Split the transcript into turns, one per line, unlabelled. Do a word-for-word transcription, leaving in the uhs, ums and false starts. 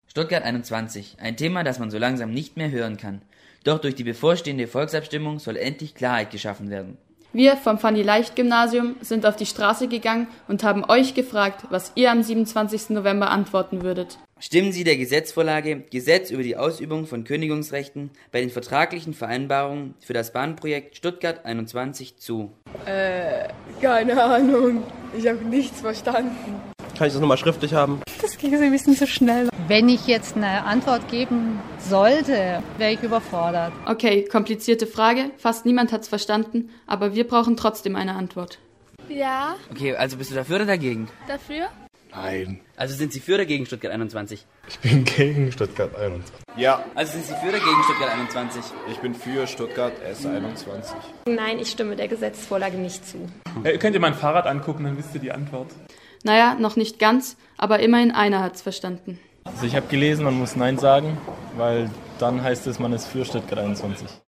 Stuttgart einundzwanzig, ein Thema, das man so langsam nicht mehr hören kann. Doch durch die bevorstehende Volksabstimmung soll endlich Klarheit geschaffen werden.
Wir vom Fanny-Leicht-Gymnasium sind auf die Straße gegangen und haben euch gefragt, was ihr am siebenundzwanzigsten November antworten würdet.
Stimmen Sie der Gesetzvorlage Gesetz über die Ausübung von Kündigungsrechten bei den vertraglichen Vereinbarungen für das Bahnprojekt Stuttgart einundzwanzig zu?
Äh, keine Ahnung. Ich habe nichts verstanden.
Kann ich das nochmal schriftlich haben?
Das ging so ein bisschen zu schnell.
Wenn ich jetzt eine Antwort geben sollte, wäre ich überfordert.
Okay, komplizierte Frage, fast niemand hat's verstanden, aber wir brauchen trotzdem eine Antwort.
Ja.
Okay, also bist du dafür oder dagegen?
Dafür?
Nein.
Also sind Sie für oder gegen Stuttgart einundzwanzig?
Ich bin gegen Stuttgart einundzwanzig. Ja.
Also sind Sie für oder gegen Stuttgart einundzwanzig?
Ich bin für Stuttgart S einundzwanzig.
Nein, ich stimme der Gesetzesvorlage nicht zu.
Äh, könnt ihr mein Fahrrad angucken, dann wisst ihr die Antwort.
Naja, noch nicht ganz, aber immerhin einer hat's verstanden.
Also ich habe gelesen, man muss Nein sagen, weil dann heißt es, man ist für Stuttgart einundzwanzig.